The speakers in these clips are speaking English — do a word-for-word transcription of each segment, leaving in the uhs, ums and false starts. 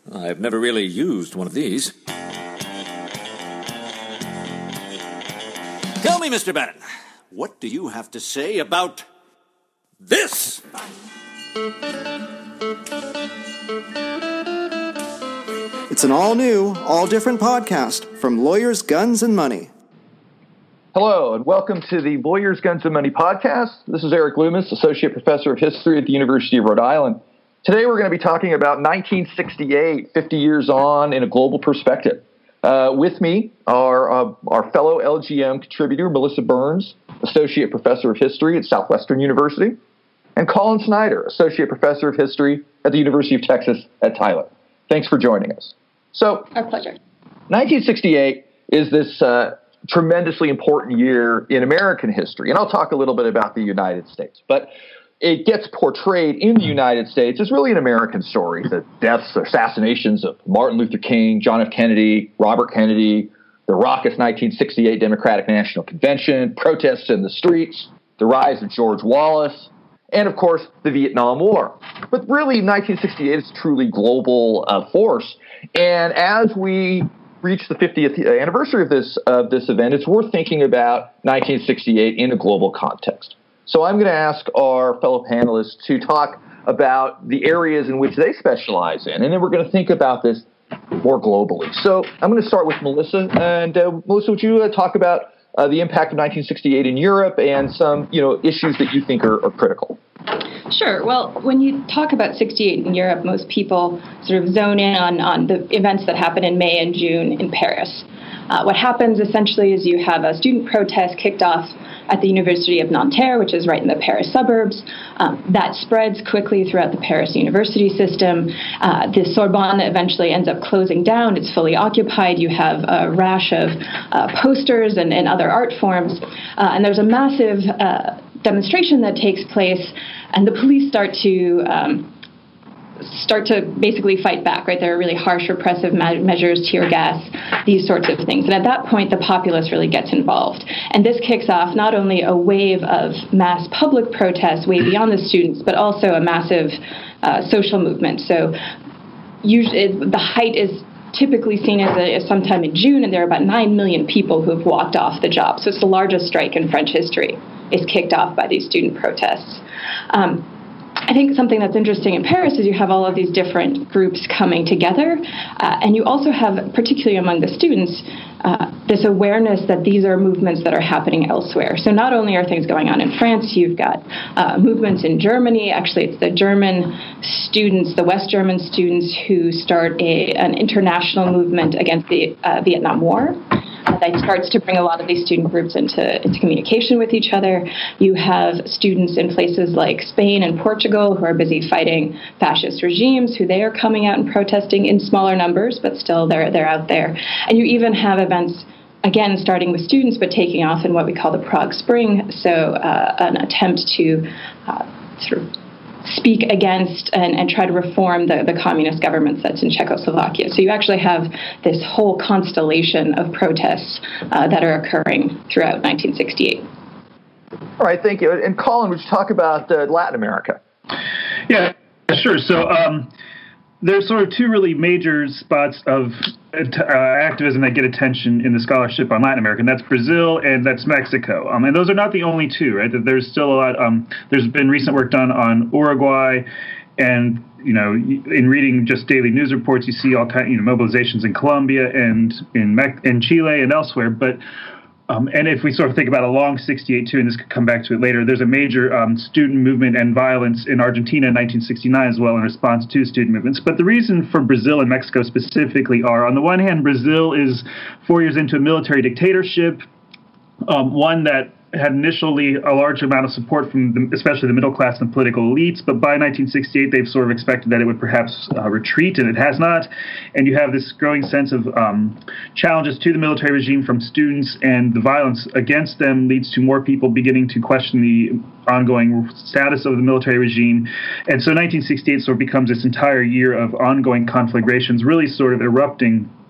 I've never really used one of these. Tell me, Mister Bannon, what do you have to say about this? It's an all-new, all-different podcast from Lawyers, Guns, and Money. Hello, and welcome to the Lawyers, Guns, and Money podcast. This is Eric Loomis, Associate Professor of History at the University of Rhode Island. Today we're going to be talking about nineteen sixty-eight, fifty years on in a global perspective. Uh, with me are uh, our fellow L G M contributor, Melissa Burns, Associate Professor of History at Southwestern University, and Colin Snyder, Associate Professor of History at the University of Texas at Tyler. Thanks for joining us. So, our pleasure. nineteen sixty-eight is this uh, tremendously important year in American history, and I'll talk a little bit about the United States. But it gets portrayed in the United States as really an American story. The deaths, assassinations of Martin Luther King, John F. Kennedy, Robert Kennedy, the raucous nineteen sixty-eight Democratic National Convention, protests in the streets, the rise of George Wallace, and, of course, the Vietnam War. But really, nineteen sixty-eight is a truly global uh, force. And as we reach the fiftieth anniversary of this, of this event, it's worth thinking about nineteen sixty-eight in a global context. So I'm going to ask our fellow panelists to talk about the areas in which they specialize in, and then we're going to think about this more globally. So I'm going to start with Melissa. And uh, Melissa, would you uh, talk about uh, the impact of nineteen sixty-eight in Europe and some, you know, issues that you think are, are critical? Sure. Well, when you talk about sixty-eight in Europe, most people sort of zone in on, on the events that happen in May and June in Paris. Uh, what happens essentially is you have a student protest kicked off at the University of Nanterre, which is right in the Paris suburbs. Um, that spreads quickly throughout the Paris university system. Uh, the Sorbonne eventually ends up closing down. It's fully occupied. You have a rash of uh, posters and, and other art forms. Uh, and there's a massive uh, demonstration that takes place, and the police start to um, start to basically fight back, right? There are really harsh repressive me- measures, tear gas, these sorts of things. And at that point, the populace really gets involved. And this kicks off not only a wave of mass public protests way beyond the students, but also a massive uh, social movement. So usually the height is typically seen as, a, as sometime in June, and there are about nine million people who have walked off the job. So it's the largest strike in French history. Is kicked off by these student protests. Um, I think something that's interesting in Paris is you have all of these different groups coming together, uh, and you also have, particularly among the students, uh, this awareness that these are movements that are happening elsewhere. So not only are things going on in France, you've got uh, movements in Germany. Actually, it's the German students, the West German students, who start a, an international movement against the uh, Vietnam War. Uh, that starts to bring a lot of these student groups into, into communication with each other. You have students in places like Spain and Portugal who are busy fighting fascist regimes, who they are coming out and protesting in smaller numbers, but still they're, they're out there. And you even have events, again, starting with students, but taking off in what we call the Prague Spring, so uh, an attempt to uh, sort of speak against and, and try to reform the, the communist government that's in Czechoslovakia. So you actually have this whole constellation of protests uh, that are occurring throughout nineteen sixty-eight. All right, thank you. And Colin, would you talk about uh, Latin America? Yeah, sure. So um, there's sort of two really major spots of uh, activism that get attention in the scholarship on Latin America, and that's Brazil and that's Mexico. Um, and those are not the only two, right? There's still a lot. Um, there's been recent work done on Uruguay, and you know, in reading just daily news reports, you see all kind, you know, mobilizations in Colombia and in Me- in Chile and elsewhere, but. Um, and if we sort of think about a long sixty-eight, too, and this could come back to it later, there's a major um, student movement and violence in Argentina in nineteen sixty-nine as well in response to student movements. But the reason for Brazil and Mexico specifically are, on the one hand, Brazil is four years into a military dictatorship, um, one that had initially a large amount of support from the, especially the middle class and political elites, but by nineteen sixty-eight they've sort of expected that it would perhaps uh, retreat, and it has not. And you have this growing sense of um, challenges to the military regime from students, and the violence against them leads to more people beginning to question the ongoing status of the military regime. And so nineteen sixty-eight sort of becomes this entire year of ongoing conflagrations, really sort of erupting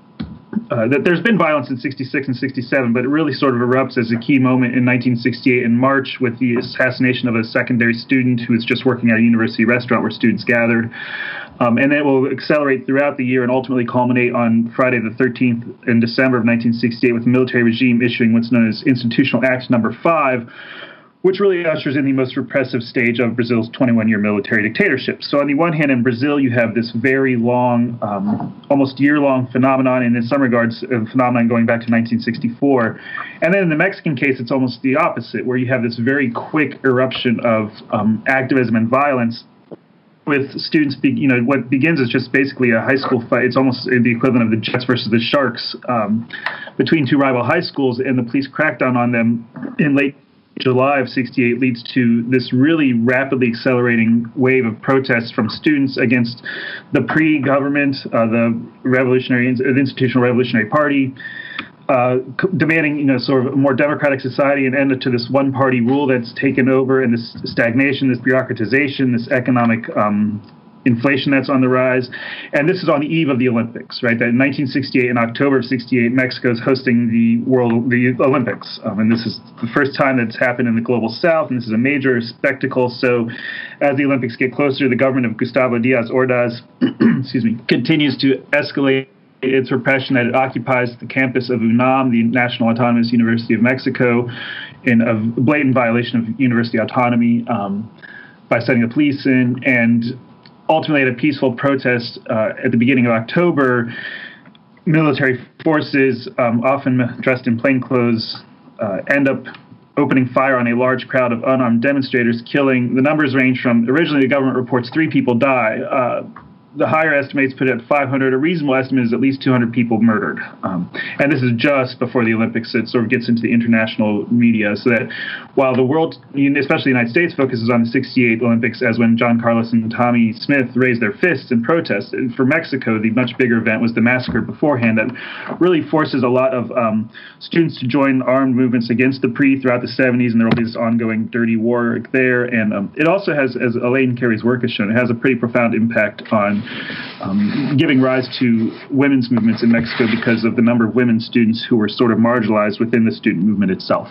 uh, that there's been violence in sixty-six and sixty-seven, but it really sort of erupts as a key moment in nineteen sixty-eight in March with the assassination of a secondary student who was just working at a university restaurant where students gathered. Um, and it will accelerate throughout the year and ultimately culminate on Friday the thirteenth in December of nineteen sixty-eight with the military regime issuing what's known as Institutional Act Number five, which really ushers in the most repressive stage of Brazil's twenty-one-year military dictatorship. So on the one hand, in Brazil, you have this very long, um, almost year-long phenomenon, and in some regards, a phenomenon going back to nineteen sixty-four. And then in the Mexican case, it's almost the opposite, where you have this very quick eruption of um, activism and violence with students, be, you know, what begins as just basically a high school fight. It's almost the equivalent of the Jets versus the Sharks um, between two rival high schools, and the police crackdown on them in late July of sixty-eight leads to this really rapidly accelerating wave of protests from students against the pre-government, uh, the revolutionary, the Institutional Revolutionary Party, uh, demanding, you know, sort of a more democratic society and end to this one-party rule that's taken over, and this stagnation, this bureaucratization, this economic um, inflation that's on the rise. And this is on the eve of the Olympics, right? That in nineteen sixty-eight, in October of sixty-eight, Mexico is hosting the World, the Olympics. Um, and this is the first time that's happened in the global South, and this is a major spectacle. So as the Olympics get closer, the government of Gustavo Diaz Ordaz, excuse me, continues to escalate its repression that it occupies the campus of UNAM, the National Autonomous University of Mexico, in a blatant violation of university autonomy um, by setting the police in. And ultimately, at a peaceful protest uh, at the beginning of October, military forces, um, often dressed in plainclothes, uh, end up opening fire on a large crowd of unarmed demonstrators, killing. The numbers range from, originally the government reports three people die. Uh, the higher estimates put it at five hundred. A reasonable estimate is at least two hundred people murdered. Um, and this is just before the Olympics. It sort of gets into the international media, so that while the world, especially the United States, focuses on the sixty-eight Olympics as when John Carlos and Tommy Smith raised their fists in protest, for Mexico, the much bigger event was the massacre beforehand that really forces a lot of um, students to join armed movements against the P R I throughout the seventies, and there will be this ongoing dirty war there. And um, it also has, as Elaine Carey's work has shown, it has a pretty profound impact on Um, giving rise to women's movements in Mexico because of the number of women students who were sort of marginalized within the student movement itself.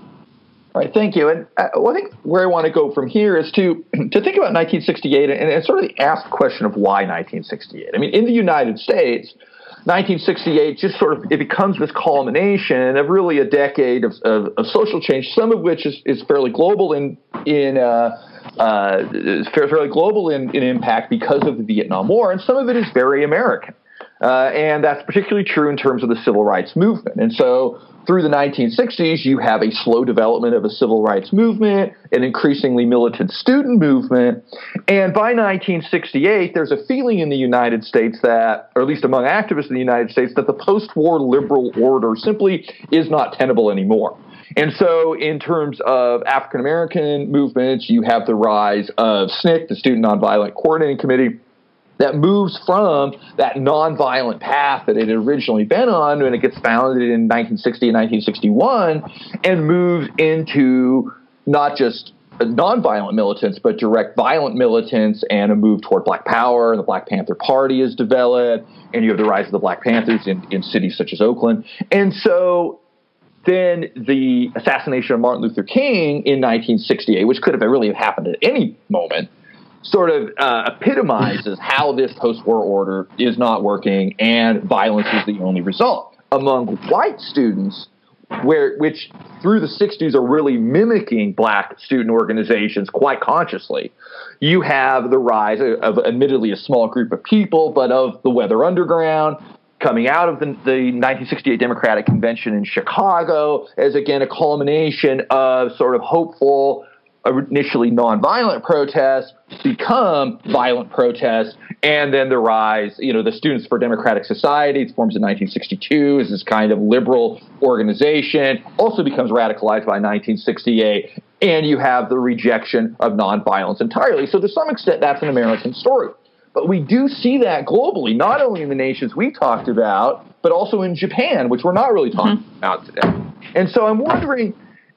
All right, thank you. And uh, well, I think where I want to go from here is to to think about nineteen sixty-eight and, and sort of the ask question of why nineteen sixty-eight. I mean, in the United States, nineteen sixty-eight just sort of, it becomes this culmination of really a decade of, of, of social change, some of which is, is fairly global in in uh, uh, fairly global in, in impact because of the Vietnam War, and some of it is very American. Uh, and that's particularly true in terms of the civil rights movement. And so through the nineteen sixties, you have a slow development of a civil rights movement, an increasingly militant student movement. And by nineteen sixty-eight, there's a feeling in the United States that, or at least among activists in the United States, that the post-war liberal order simply is not tenable anymore. And so in terms of African-American movements, you have the rise of S N C C, the Student Nonviolent Coordinating Committee, that moves from that nonviolent path that it had originally been on when it gets founded in nineteen sixty and nineteen sixty-one, and moves into not just nonviolent militants, but direct violent militants, and a move toward Black Power, and the Black Panther Party is developed, and you have the rise of the Black Panthers in, in cities such as Oakland. And so then the assassination of Martin Luther King in nineteen sixty-eight, which could have really happened at any moment, sort of uh, epitomizes how this post-war order is not working, and violence is the only result. Among white students, where which through the sixties are really mimicking black student organizations quite consciously, you have the rise of, of admittedly a small group of people, but of the Weather Underground, coming out of the, the nineteen sixty-eight Democratic Convention in Chicago as, again, a culmination of sort of hopeful, initially nonviolent protests become violent protests, and then the rise, you know, the Students for Democratic Society, it forms in nineteen sixty-two as this kind of liberal organization, also becomes radicalized by nineteen sixty-eight, and you have the rejection of nonviolence entirely. So to some extent, that's an American story. But we do see that globally, not only in the nations we talked about, but also in Japan, which we're not really talking mm-hmm. about today. And so I'm wondering,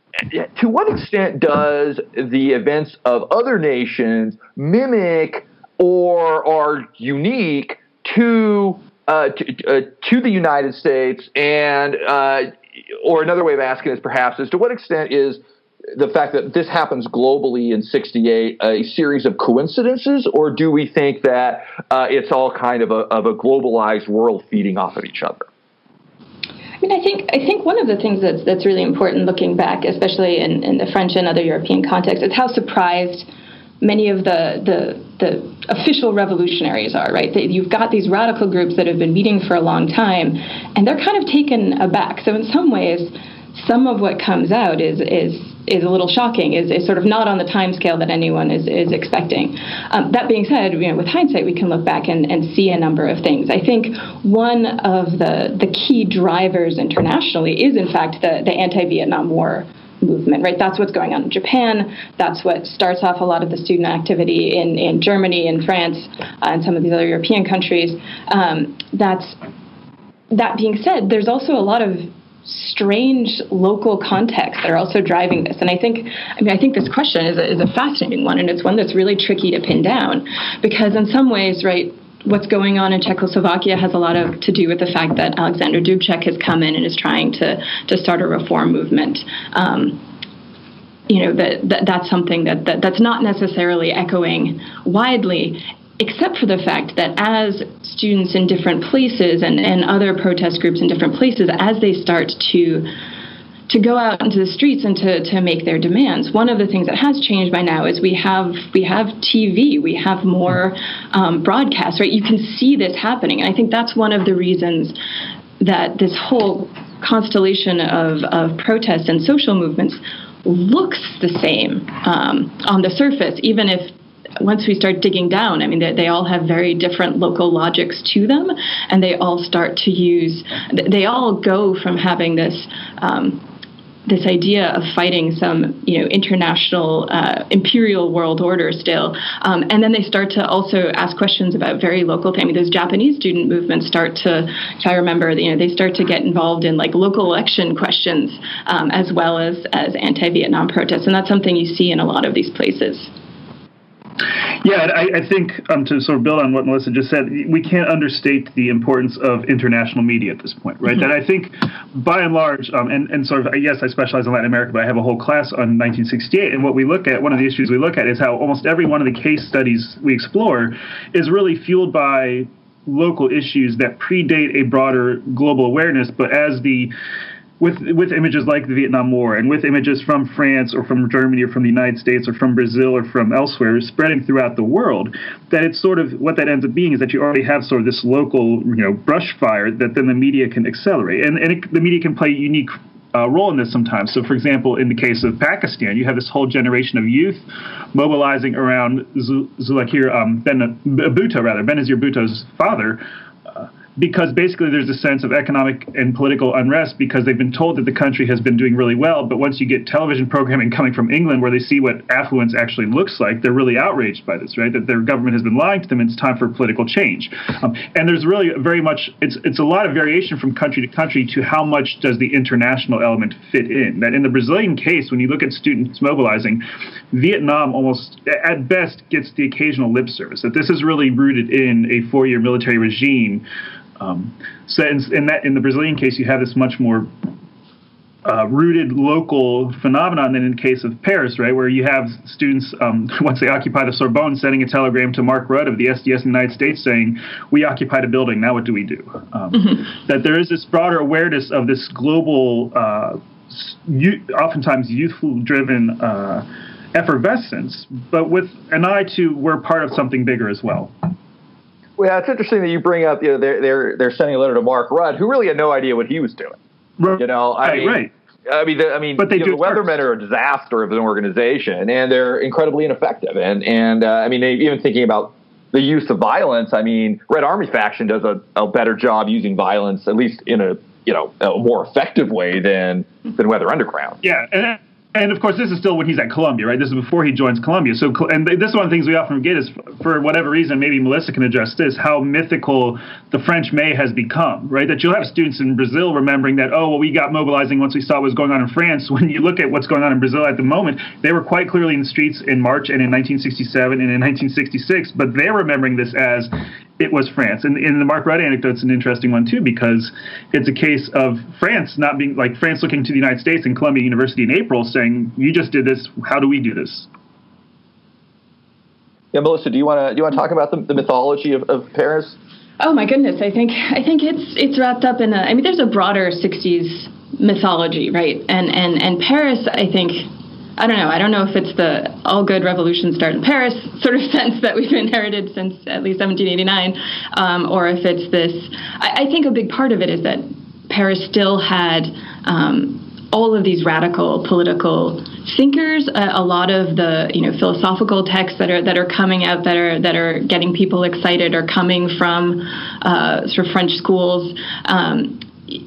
to what extent does the events of other nations mimic or are unique to uh, to, uh, to the United States? And uh, or another way of asking is perhaps is to what extent is the fact that this happens globally in sixty-eight a series of coincidences, or do we think that uh, it's all kind of a, of a globalized world feeding off of each other? I mean, I think I think one of the things that's that's really important looking back, especially in, in the French and other European contexts, is how surprised many of the the, the official revolutionaries are, right? They, you've got these radical groups that have been meeting for a long time, and they're kind of taken aback. So in some ways, some of what comes out is is is a little shocking, is, is sort of not on the timescale that anyone is, is expecting. Um, that being said, you know, with hindsight, we can look back and, and see a number of things. I think one of the, the key drivers internationally is, in fact, the, the anti-Vietnam War movement, right? That's what's going on in Japan. That's what starts off a lot of the student activity in, in Germany and France uh, and some of these other European countries. Um, that's that being said, there's also a lot of strange local contexts that are also driving this. And I think, I mean, I think this question is a, is a fascinating one, and it's one that's really tricky to pin down, because in some ways, right, what's going on in Czechoslovakia has a lot of to do with the fact that Alexander Dubček has come in and is trying to to start a reform movement. Um, you know, that, that that's something that, that that's not necessarily echoing widely, except for the fact that as students in different places and, and other protest groups in different places, as they start to to go out into the streets and to, to make their demands, one of the things that has changed by now is we have we have T V, we have more um, broadcasts, right? You can see this happening. And I think that's one of the reasons that this whole constellation of, of protests and social movements looks the same um, on the surface, even if once we start digging down, I mean, they, they all have very different local logics to them, and they all start to use, they all go from having this um, this idea of fighting some, you know, international uh, imperial world order still, um, and then they start to also ask questions about very local things. I mean, those Japanese student movements start to, if I remember, you know, they start to get involved in like local election questions um, as well as as anti-Vietnam protests, and that's something you see in a lot of these places. Yeah, I, I think um, to sort of build on what Melissa just said, we can't understate the importance of international media at this point, right? Mm-hmm. That I think, by and large, um, and, and sort of, yes, I specialize in Latin America, but I have a whole class on nineteen sixty-eight, and what we look at, one of the issues we look at is how almost every one of the case studies we explore is really fueled by local issues that predate a broader global awareness, but as the With with images like the Vietnam War and with images from France or from Germany or from the United States or from Brazil or from elsewhere spreading throughout the world, that it's sort of what that ends up being is that you already have sort of this local, you know, brush fire that then the media can accelerate. And, and it, the media can play a unique uh, role in this sometimes. So, for example, in the case of Pakistan, you have this whole generation of youth mobilizing around Zulkifli um, Ben Bhutto, rather, Benazir Bhutto's father, because basically there's a sense of economic and political unrest because they've been told that the country has been doing really well, but once you get television programming coming from England where they see what affluence actually looks like, they're really outraged by this, right? That their government has been lying to them, and it's time for political change. Um, and there's really very much, it's it's a lot of variation from country to country to how much does the international element fit in. That in the Brazilian case, when you look at students mobilizing, Vietnam almost, at best, gets the occasional lip service. That this is really rooted in a four-year military regime. Um, so in, in that, in the Brazilian case, you have this much more uh, rooted local phenomenon than in the case of Paris, right, where you have students, um, once they occupy the Sorbonne, sending a telegram to Mark Rudd of the S D S in the United States saying, we occupied a building, now what do we do? Um, mm-hmm. That there is this broader awareness of this global, uh, youth, oftentimes youthful-driven uh, effervescence, but with an eye to we're part of something bigger as well. Well, it's interesting that you bring up, you know, they're they're they're sending a letter to Mark Rudd, who really had no idea what he was doing. Right. You know, I right, mean, right. I mean, the, I mean, but they you do know, the Weathermen first. are a disaster of an organization, and they're incredibly ineffective. And and uh, I mean, they, even thinking about the use of violence, I mean, Red Army faction does a, a better job using violence, at least in a you know a more effective way than than Weather Underground. Yeah. And And, of course, this is still when he's at Columbia, right? This is before he joins Columbia. So, and this is one of the things we often forget is, for whatever reason, maybe Melissa can address this, how mythical the French May has become, right? That you'll have students in Brazil remembering that, oh, well, we got mobilizing once we saw what was going on in France. When you look at what's going on in Brazil at the moment, they were quite clearly in the streets in March and in nineteen sixty-seven and in nineteen sixty-six, but they're remembering this as it was France. And, and the Mark Rudd anecdote's an interesting one, too, because it's a case of France not being, like France looking to the United States and Columbia University in April saying, you just did this, how do we do this? Yeah, Melissa, do you want to do you want to talk about the, the mythology of, of Paris? Oh my goodness, I think I think it's it's wrapped up in a. I mean, there's a broader sixties mythology, right? And and and Paris, I think, I don't know. I don't know if it's the all good revolutions start in Paris sort of sense that we've inherited since at least seventeen eighty-nine, um, or if it's this. I, I think a big part of it is that Paris still had um, all of these radical political thinkers. Uh, a lot of the you know philosophical texts that are that are coming out that are that are getting people excited are coming from uh, sort of French schools. Um,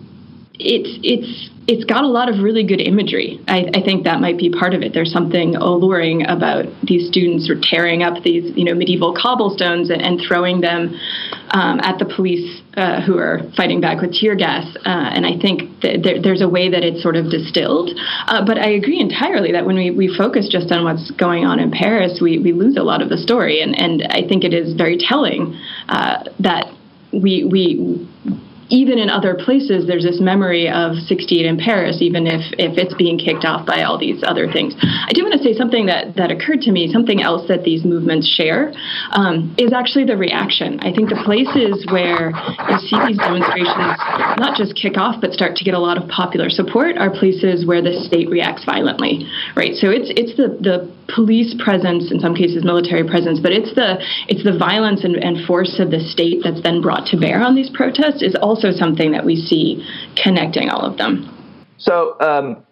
it's it's it's got a lot of really good imagery. I, I think that might be part of it. There's something alluring about these students who are tearing up these you know medieval cobblestones and, and throwing them um, at the police uh, who are fighting back with tear gas. Uh, and I think that there, there's a way that it's sort of distilled. Uh, but I agree entirely that when we, we focus just on what's going on in Paris, we, we lose a lot of the story. And, and I think it is very telling uh, that we we. even in other places, there's this memory of sixty-eight in Paris, even if, if it's being kicked off by all these other things. I do want to say something that, that occurred to me, something else that these movements share, um, is actually the reaction. I think the places where you see these demonstrations not just kick off, but start to get a lot of popular support are places where the state reacts violently, right? So it's it's the, the police presence, in some cases military presence, but it's the it's the violence and, and force of the state that's then brought to bear on these protests is also something that we see connecting all of them. So, um,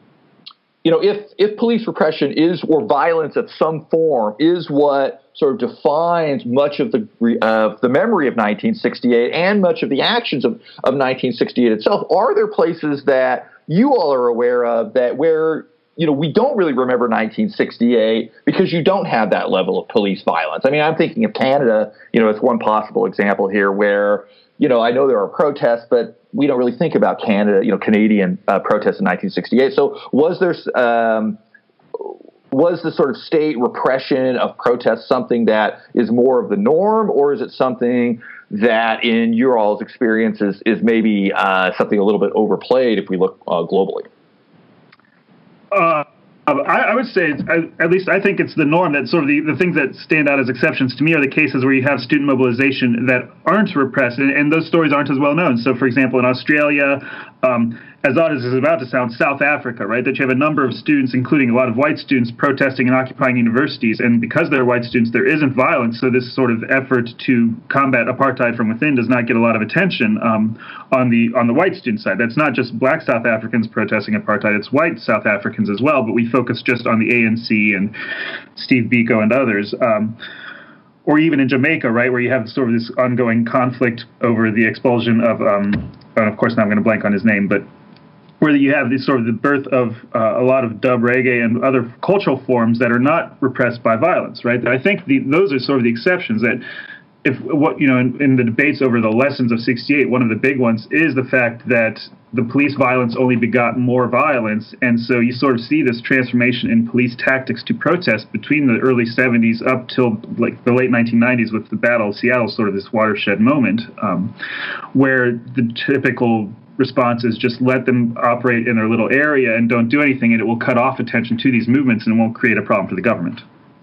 you know, if if police repression is, or violence of some form, is what sort of defines much of the uh, the memory of nineteen sixty-eight and much of the actions of, of nineteen sixty-eight itself, are there places that you all are aware of that where you know, we don't really remember nineteen sixty-eight because you don't have that level of police violence? I mean, I'm thinking of Canada, you know, it's one possible example here where, you know, I know there are protests, but we don't really think about Canada, you know, Canadian uh, protests in nineteen sixty-eight. So was there, um, was the sort of state repression of protests something that is more of the norm, or is it something that in your all's experiences is maybe uh, something a little bit overplayed if we look uh, globally? Uh, I, I would say, it's, at least I think it's the norm, that sort of the, the things that stand out as exceptions to me are the cases where you have student mobilization that aren't repressed, and, and those stories aren't as well known. So, for example, in Australia, um, as odd as it's about to sound, South Africa, right, that you have a number of students, including a lot of white students, protesting and occupying universities, and because they're white students, there isn't violence, so this sort of effort to combat apartheid from within does not get a lot of attention um, on the on the white student side. That's not just black South Africans protesting apartheid, it's white South Africans as well, but we focus just on the A N C and Steve Biko and others. Um, or even in Jamaica, right, where you have sort of this ongoing conflict over the expulsion of, um, and of course now I'm going to blank on his name, but where you have this sort of the birth of uh, a lot of dub reggae and other cultural forms that are not repressed by violence, right? I think the, those are sort of the exceptions. That if what you know in, in the debates over the lessons of sixty-eight, one of the big ones is the fact that the police violence only begot more violence, and so you sort of see this transformation in police tactics to protest between the early seventies up till like the late nineteen nineties with the Battle of Seattle, sort of this watershed moment, um, where the typical response is just let them operate in their little area and don't do anything, and it will cut off attention to these movements and it won't create a problem for the government.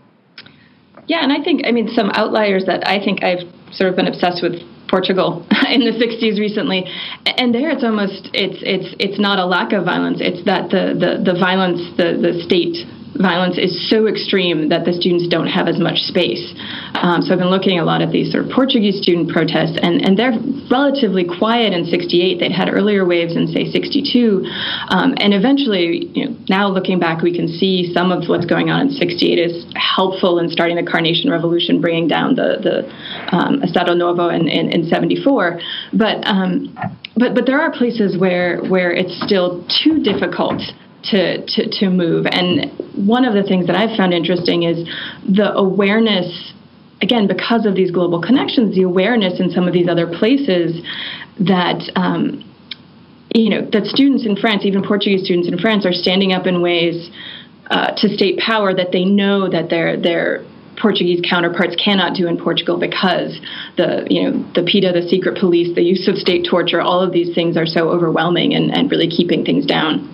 Yeah, and I think, I mean, some outliers that I think I've sort of been obsessed with, Portugal in the sixties recently, and there it's almost, it's it's it's not a lack of violence, it's that the, the, the violence, the, the state violence is so extreme that the students don't have as much space. Um, so I've been looking a lot at these sort of Portuguese student protests, and, and they're relatively quiet in sixty-eight. They'd had earlier waves in, say, sixty-two. Um, and eventually, you know, now looking back, we can see some of what's going on in sixty-eight is helpful in starting the Carnation Revolution, bringing down the, the um, Estado Novo in, in, in seventy-four. But, um, but, but there are places where, where it's still too difficult To, to, to move. And one of the things that I've found interesting is the awareness, again, because of these global connections, the awareness in some of these other places that, um, you know, that students in France, even Portuguese students in France, are standing up in ways uh, to state power that they know that they're, they're Portuguese counterparts cannot do in Portugal because the, you know, the PETA, the secret police, the use of state torture, all of these things are so overwhelming and, and really keeping things down.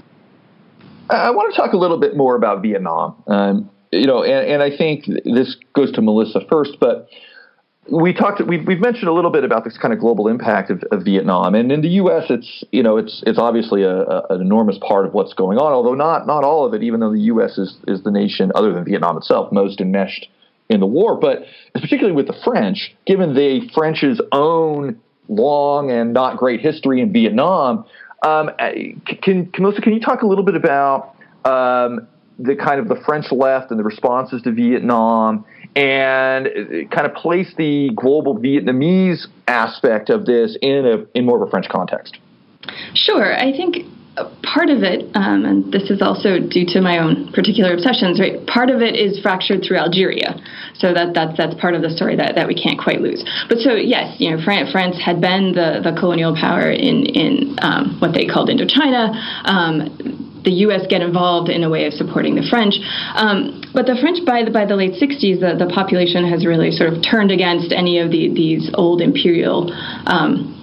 I want to talk a little bit more about Vietnam. Um, you know, and, and I think this goes to Melissa first, but we talked. We've, we've mentioned a little bit about this kind of global impact of, of Vietnam, and in the U S, it's you know, it's it's obviously a, a, an enormous part of what's going on. Although not not all of it, even though the U S is is the nation, other than Vietnam itself, most enmeshed in the war. But particularly with the French, given the French's own long and not great history in Vietnam. Um, can, can Melissa, can you talk a little bit about um, the kind of the French left and the responses to Vietnam, and kind of place the global Vietnamese aspect of this in a in more of a French context? Sure, I think part of it, um, and this is also due to my own particular obsessions, right? Part of it is fractured through Algeria, so that that's that's part of the story that, that we can't quite lose. But so yes, you know, France, France had been the, the colonial power in in um, what they called Indochina. Um, the U S get involved in a way of supporting the French, um, but the French by the by the late sixties, the, the population has really sort of turned against any of the, these old imperial Um,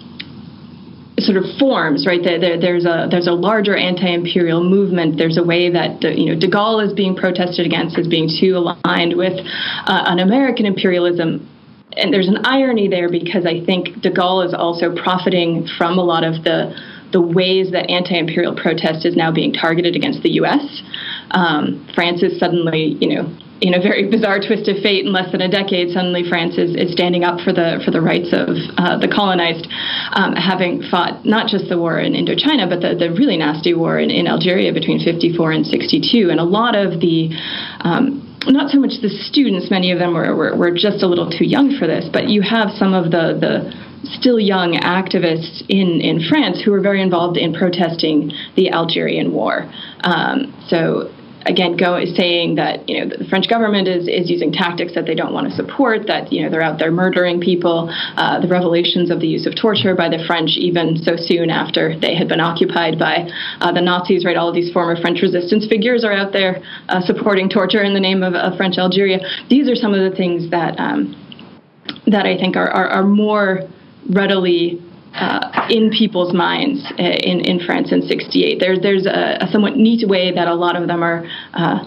sort of forms, right? There, there, there's a there's a larger anti-imperial movement. There's a way that you know de Gaulle is being protested against as being too aligned with uh, an American imperialism, and there's an irony there because I think de Gaulle is also profiting from a lot of the the ways that anti-imperial protest is now being targeted against the U S. Um, France is suddenly, you know, in a very bizarre twist of fate, in less than a decade, suddenly France is, is standing up for the for the rights of uh, the colonized, um, having fought not just the war in Indochina, but the, the really nasty war in, in Algeria between fifty-four and sixty-two. And a lot of the, um, not so much the students, many of them were, were, were just a little too young for this, but you have some of the, the still young activists in, in France who were very involved in protesting the Algerian war. Um, so again, go saying that, you know, the French government is, is using tactics that they don't want to support, that, you know, they're out there murdering people, uh, the revelations of the use of torture by the French even so soon after they had been occupied by uh, the Nazis, right? All of these former French resistance figures are out there uh, supporting torture in the name of, of French Algeria. These are some of the things that um, that I think are, are, are more readily Uh, in people's minds uh, in, in France in sixty-eight. There's there's a, a somewhat neat way that a lot of them are uh,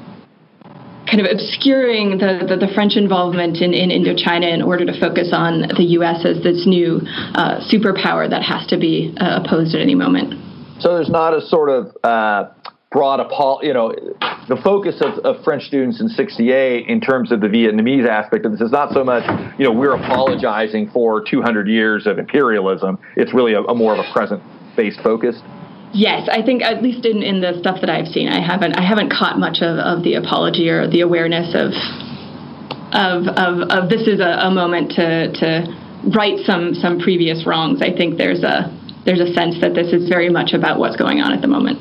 kind of obscuring the, the, the French involvement in, in Indochina in order to focus on the U S as this new uh, superpower that has to be uh, opposed at any moment. So there's not a sort of uh, broad, apol- you know, the focus of, of French students in sixty-eight in terms of the Vietnamese aspect of this is not so much, you know, we're apologizing for two hundred years of imperialism. It's really a, a more of a present-based focus. Yes, I think at least in, in the stuff that I've seen, I haven't I haven't caught much of, of the apology or the awareness of of of, of this is a, a moment to to right some some previous wrongs. I think there's a there's a sense that this is very much about what's going on at the moment.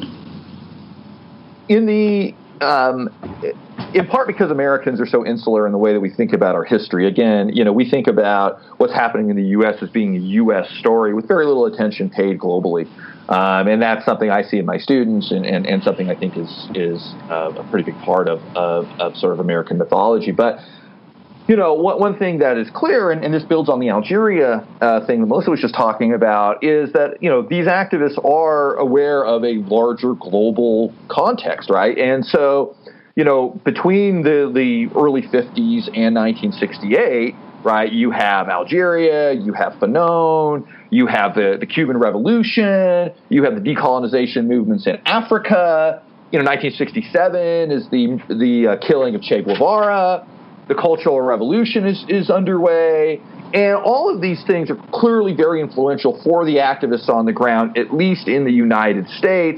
In the, um, in part because Americans are so insular in the way that we think about our history. Again, you know, we think about what's happening in the U S as being a U S story with very little attention paid globally. Um, and that's something I see in my students and, and, and something I think is, is uh, a pretty big part of, of, of sort of American mythology. But, you know, one, one thing that is clear, and, and this builds on the Algeria uh, thing that Melissa was just talking about, is that, you know, these activists are aware of a larger global context, right? And so, you know, between the, the early fifties and nineteen sixty-eight, right, you have Algeria, you have Fanon, you have the, the Cuban Revolution, you have the decolonization movements in Africa. You know, nineteen sixty-seven is the, the uh, killing of Che Guevara. The Cultural Revolution is, is underway, and all of these things are clearly very influential for the activists on the ground, at least in the United States,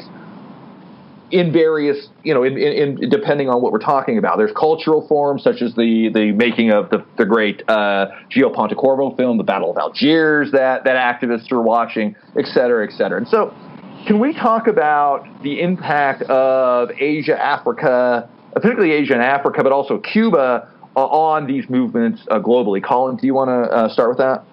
in various, you know, in, in, in depending on what we're talking about. There's cultural forms such as the, the making of the, the great uh, Gio Pontecorvo film, The Battle of Algiers, that, that activists are watching, et cetera, et cetera. And so can we talk about the impact of Asia, Africa, particularly Asia and Africa, but also Cuba, Uh, on these movements uh, globally? Colin, do you want to uh, start with that?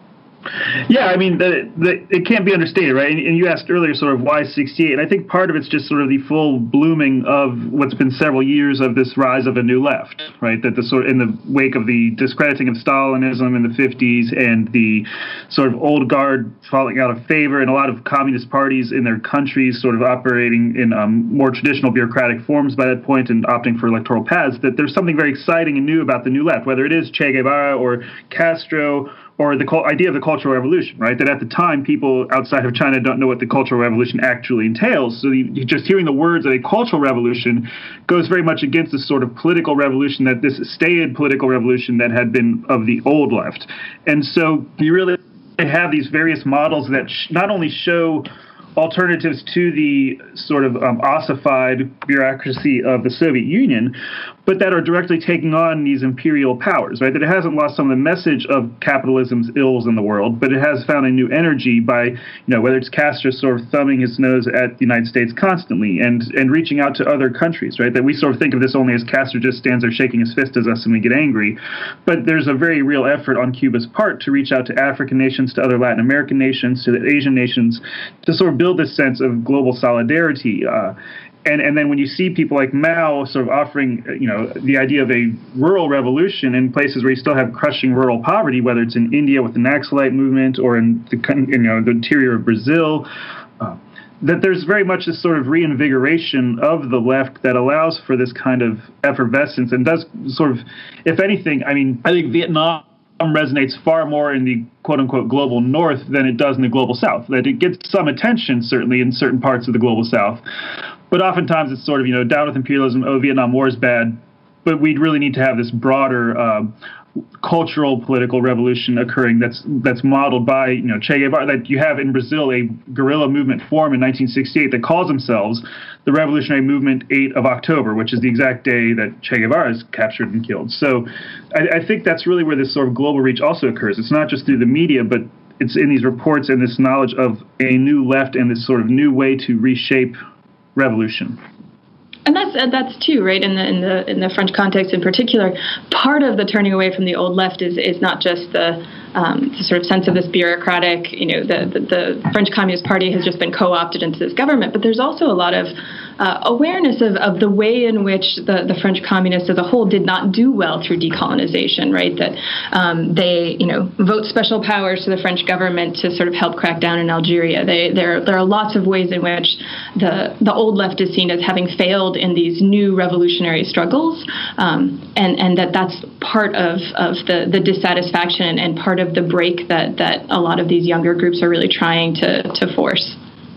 Yeah, I mean, the, the, it can't be understated, right? And, and you asked earlier sort of why sixty-eight, and I think part of it's just sort of the full blooming of what's been several years of this rise of a new left, right? That the sort in the wake of the discrediting of Stalinism in the fifties and the sort of old guard falling out of favor, and a lot of communist parties in their countries sort of operating in um, more traditional bureaucratic forms by that point and opting for electoral paths, that there's something very exciting and new about the new left, whether it is Che Guevara or Castro, or the idea of the Cultural Revolution, right? That at the time, people outside of China don't know what the Cultural Revolution actually entails. So you, just hearing the words of a Cultural Revolution goes very much against the sort of political revolution, that this staid political revolution that had been of the old left. And so you really have these various models that sh- not only show alternatives to the sort of um, ossified bureaucracy of the Soviet Union, but that are directly taking on these imperial powers, right? That it hasn't lost some of the message of capitalism's ills in the world, but it has found a new energy by, you know, whether it's Castro sort of thumbing his nose at the United States constantly and, and reaching out to other countries, right? That we sort of think of this only as Castro just stands there shaking his fist at us and we get angry. But there's a very real effort on Cuba's part to reach out to African nations, to other Latin American nations, to the Asian nations, to sort of build this sense of global solidarity. Uh, And and then when you see people like Mao sort of offering, you know, the idea of a rural revolution in places where you still have crushing rural poverty, whether it's in India with the Naxalite movement or in the, you know, the interior of Brazil, uh, that there's very much this sort of reinvigoration of the left that allows for this kind of effervescence and does sort of, if anything, I mean, I think Vietnam resonates far more in the quote-unquote global north than it does in the global south. That it gets some attention, certainly, in certain parts of the global south. But oftentimes it's sort of, you know, down with imperialism, oh, Vietnam War is bad. But we'd really need to have this broader uh, cultural political revolution occurring that's that's modeled by, you know, Che Guevara. That you have in Brazil a guerrilla movement formed in nineteen sixty-eight that calls themselves the Revolutionary Movement eighth of October, which is the exact day that Che Guevara is captured and killed. So I, I think that's really where this sort of global reach also occurs. It's not just through the media, but it's in these reports and this knowledge of a new left and this sort of new way to reshape revolution. And that's uh, that's too right in the in the in the French context in particular. Part of the turning away from the old left is is not just the, um, the sort of sense of this bureaucratic, you know, the, the the French Communist Party has just been co-opted into this government, but there's also a lot of uh, awareness of, of the way in which the, the French communists as a whole did not do well through decolonization, right? That um, they, you know, vote special powers to the French government to sort of help crack down in Algeria. They, there there are lots of ways in which the the old left is seen as having failed in these new revolutionary struggles, um, and and that that's part of of the the dissatisfaction and part of the break that that a lot of these younger groups are really trying to to force.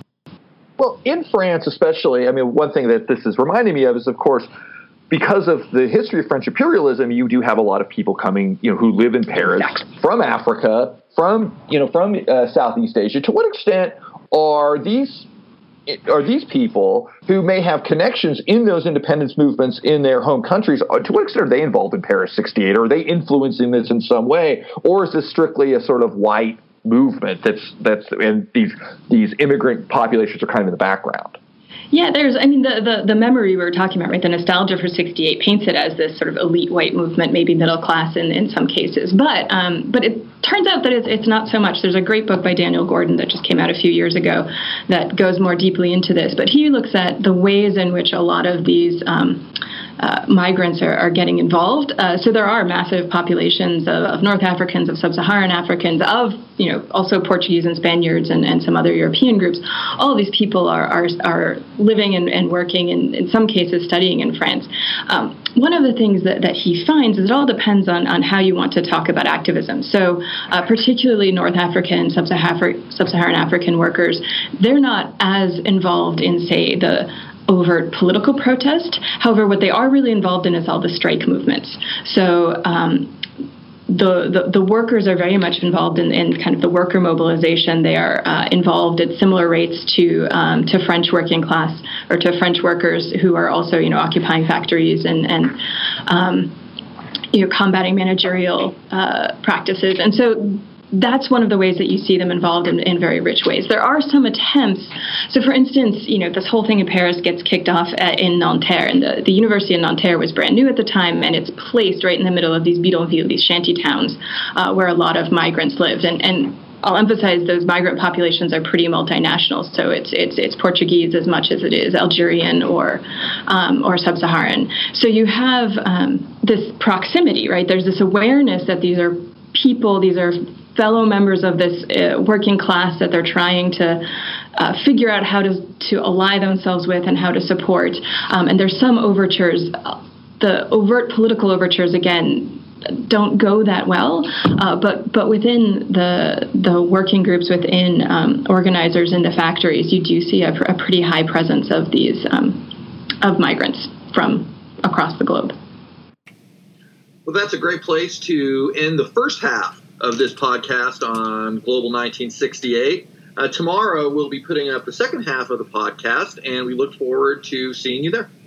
Well, in France especially, I mean, one thing that this is reminding me of is, of course, because of the history of French imperialism, you do have a lot of people coming, you know, who live in Paris from Africa, from, you know, from uh, Southeast Asia. To what extent are these are these people who may have connections in those independence movements in their home countries, to what extent are they involved in Paris sixty-eight? Are they influencing this in some way? Or is this strictly a sort of white movement that's that's and these these immigrant populations are kind of in the background? Yeah, there's, I mean, the, the, the memory we were talking about, right, the nostalgia for sixty-eight paints it as this sort of elite white movement, maybe middle class in, in some cases. But um, but it turns out that it's, it's not so much. There's a great book by Daniel Gordon that just came out a few years ago that goes more deeply into this. But he looks at the ways in which a lot of these um, uh, migrants are, are getting involved. Uh, so there are massive populations of, of North Africans, of Sub-Saharan Africans, of, you know, also Portuguese and Spaniards and, and some other European groups. All of these people are are, are living and, and working, and in some cases studying in France. Um, one of the things that, that he finds is it all depends on, on how you want to talk about activism. So uh, particularly North African, Sub-Saharan, Sub-Saharan African workers, they're not as involved in, say, the overt political protest. However, what they are really involved in is all the strike movements. So um, The, the the workers are very much involved in, in kind of the worker mobilization. They are uh, involved at similar rates to um, to French working class or to French workers who are also, you know, occupying factories and and um, you know, combating managerial uh, practices. And so that's one of the ways that you see them involved in, in very rich ways. There are some attempts. So, for instance, you know, this whole thing in Paris gets kicked off at, in Nanterre, and the, the University of Nanterre was brand new at the time, and it's placed right in the middle of these bidonvilles, these shanty towns, uh, where a lot of migrants lived. And, and I'll emphasize those migrant populations are pretty multinational. So it's it's it's Portuguese as much as it is Algerian or um, or sub-Saharan. So you have um, this proximity, right? There's this awareness that these are people, these are fellow members of this uh, working class that they're trying to uh, figure out how to to ally themselves with and how to support. Um, and there's some overtures. The overt political overtures, again, don't go that well, uh, but but within the the working groups, within um, organizers in the factories, you do see a, a pretty high presence of these um, of migrants from across the globe. Well, that's a great place to end the first half of this podcast on Global nineteen sixty-eight. Uh, tomorrow we'll be putting up the second half of the podcast, and we look forward to seeing you there.